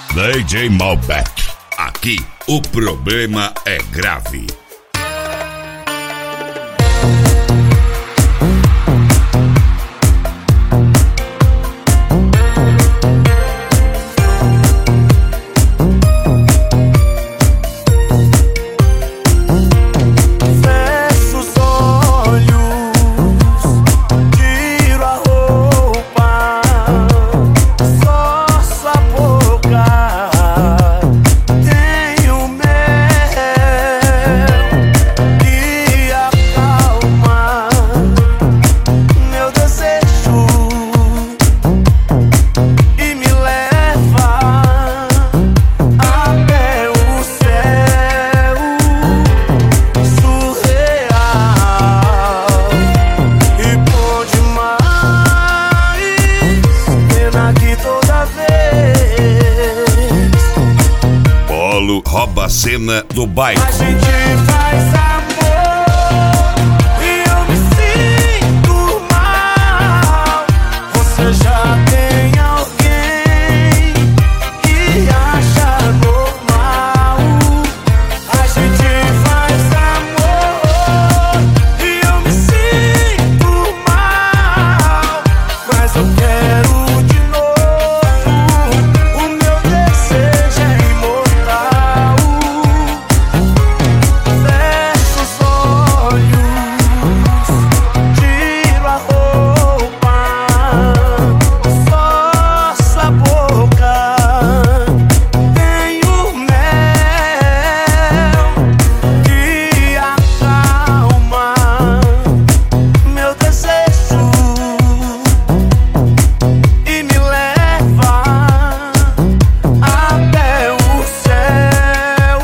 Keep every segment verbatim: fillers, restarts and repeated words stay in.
D J Malbec. Aqui o problema é grave. Rouba a cena do bairro. A gente faz amor e eu me sinto mal. Você já tem alguém que acha normal. A gente faz amor e eu me sinto mal, mas eu quero de novo. O meu desejo é imortal. Fecho os olhos, tiro a roupa, só sua boca. Tenho mel que acalma meu desejo e me leva até o céu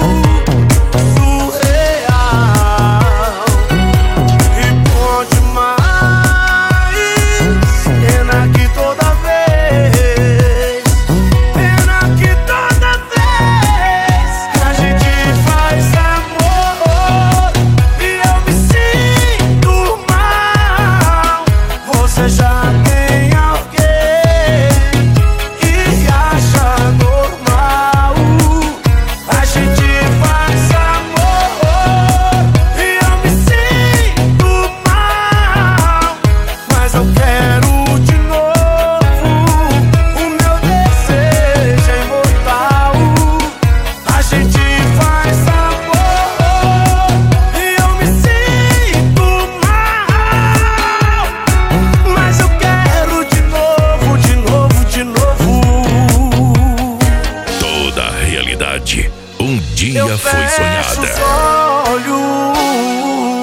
surreal. E bom demais, pena que toda vez, pena que toda vez a gente faz amor e eu me sinto mal. Você já tem alguém que acha normal. A gente faz amor e eu me sinto mal, mas eu quero de novo. O meu desejo é imortal. A gente faz amor e eu me sinto mal, mas eu quero de novo, de novo, de novo. Toda a realidade um dia Eu foi fecho sonhada. os olhos,